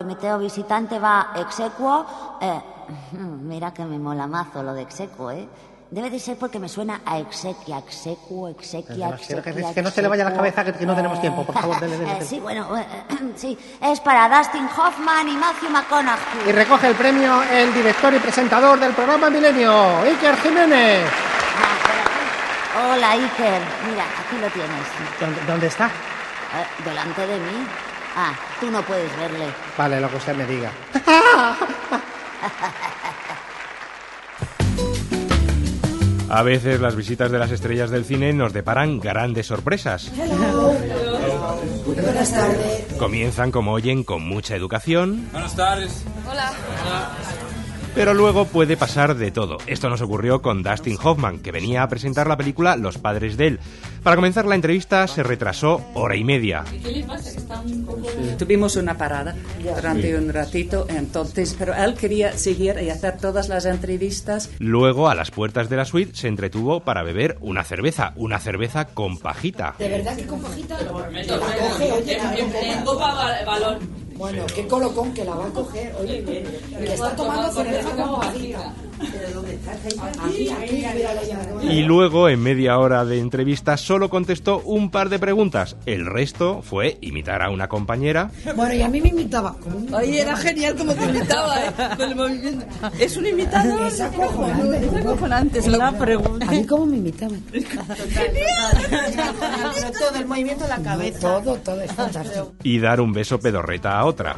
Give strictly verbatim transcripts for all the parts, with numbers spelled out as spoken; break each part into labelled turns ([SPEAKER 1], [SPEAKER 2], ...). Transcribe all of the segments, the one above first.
[SPEAKER 1] comité o visitante va exequo, eh, mira que me mola mazo lo de exequo, ¿eh? Debe de ser porque me suena a exequia, exequo, exequia, exequia.
[SPEAKER 2] Es que no se le vaya la cabeza, que, que no tenemos tiempo, por favor, dele, dele.
[SPEAKER 1] Eh, sí, bueno, eh, sí, es para Dustin Hoffman y Matthew McConaughey.
[SPEAKER 2] Y recoge el premio el director y presentador del programa Milenio, Iker Jiménez.
[SPEAKER 1] No, hola, Iker. Mira, aquí lo tienes.
[SPEAKER 2] ¿Dónde, dónde está?
[SPEAKER 1] Eh, delante de mí. Ah, tú no puedes verle.
[SPEAKER 2] Vale, lo que usted me diga.
[SPEAKER 3] A veces las visitas de las estrellas del cine nos deparan grandes sorpresas.
[SPEAKER 4] Hello. Buenas tardes.
[SPEAKER 3] Comienzan, como oyen, con mucha educación.
[SPEAKER 5] Buenas tardes.
[SPEAKER 6] Hola.
[SPEAKER 5] Hola.
[SPEAKER 3] Pero luego puede pasar de todo. Esto nos ocurrió con Dustin Hoffman, que venía a presentar la película Los padres de él. Para comenzar la entrevista se retrasó hora y media.
[SPEAKER 6] ¿Qué le pasa? Que está un poco...
[SPEAKER 7] Tuvimos una parada durante un ratito, entonces, pero él quería seguir y hacer todas las entrevistas.
[SPEAKER 3] Luego, a las puertas de la suite, se entretuvo para beber una cerveza, una cerveza con pajita.
[SPEAKER 4] ¿De verdad que con pajita? ¿Que la coge? Oye,
[SPEAKER 6] en copa balón.
[SPEAKER 4] Bueno, qué colocón que la va a coger. Oye, que está tomando cerveza con pajita. Aquí, aquí, mírala ya.
[SPEAKER 3] Y luego, en media hora de entrevista, solo contestó un par de preguntas. El resto fue imitar a una compañera.
[SPEAKER 4] Bueno, y a mí me imitaba.
[SPEAKER 6] Oye, era genial como te imitaba, ¿eh? Con el movimiento. ¿Es un imitador?
[SPEAKER 4] Es acojonante.
[SPEAKER 6] Es acojonante, es una pregunta.
[SPEAKER 4] ¿A mí cómo me imitaba?
[SPEAKER 6] Genial. Todo el movimiento de la cabeza.
[SPEAKER 4] Todo, todo es fantástico.
[SPEAKER 3] Y dar un beso pedorreta a otra.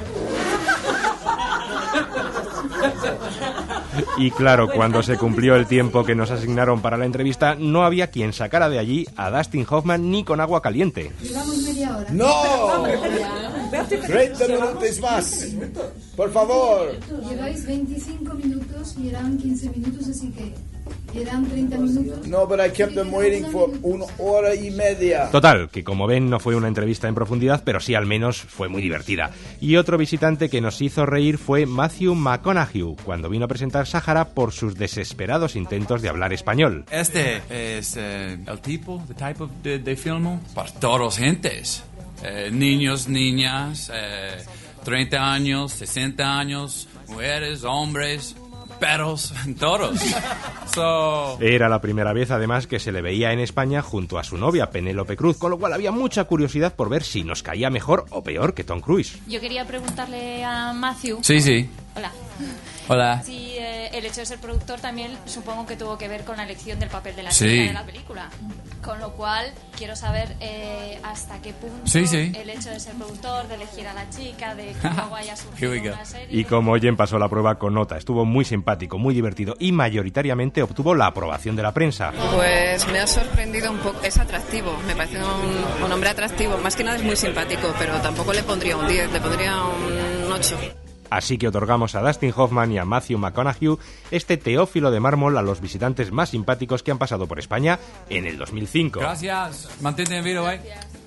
[SPEAKER 3] Y claro, cuando se cumplió el tiempo que nos asignaron para la entrevista, no había quien sacara de allí a Dustin Hoffman ni con agua caliente.
[SPEAKER 4] Llevamos media hora.
[SPEAKER 8] ¡No! treinta minutos más. Por favor.
[SPEAKER 9] Lleváis veinticinco minutos y eran quince minutos, así que eran treinta minutos.
[SPEAKER 8] No, but I kept them waiting for una hora y media.
[SPEAKER 3] Total, que como ven no fue una entrevista en profundidad, pero sí al menos fue muy divertida. Y otro visitante que nos hizo reír fue Matthew McConaughey, cuando vino a presentar Sahara por sus desesperados intentos de hablar español.
[SPEAKER 5] Este es eh, el tipo, the type of de, de filmo para todos gentes. Eh, niños, niñas, eh, treinta años, sesenta años, mujeres, hombres, perros, todos. So...
[SPEAKER 3] Era la primera vez, además, que se le veía en España junto a su novia, Penélope Cruz, con lo cual había mucha curiosidad por ver si nos caía mejor o peor que Tom Cruise.
[SPEAKER 6] Yo quería preguntarle a Matthew...
[SPEAKER 5] Sí, sí.
[SPEAKER 6] Hola.
[SPEAKER 5] Hola.
[SPEAKER 6] Sí, eh, el hecho de ser productor también supongo que tuvo que ver con la elección del papel de la
[SPEAKER 5] sí.
[SPEAKER 6] chica de la película. Con lo cual, quiero saber eh, hasta qué punto
[SPEAKER 5] sí, sí.
[SPEAKER 6] el hecho de ser productor, de elegir a la chica, de que luego haya surgido una serie...
[SPEAKER 3] Y como oyen, pasó la prueba con nota. Estuvo muy simpático, muy divertido y mayoritariamente obtuvo la aprobación de la prensa.
[SPEAKER 10] Pues me ha sorprendido un poco. Es atractivo, me parece un, un hombre atractivo. Más que nada es muy simpático, pero tampoco le pondría un diez, le pondría un ocho.
[SPEAKER 3] Así que otorgamos a Dustin Hoffman y a Matthew McConaughey este Teófilo de mármol a los visitantes más simpáticos que han pasado por España en el dos mil cinco.
[SPEAKER 5] Gracias. Mantente en vivo, eh.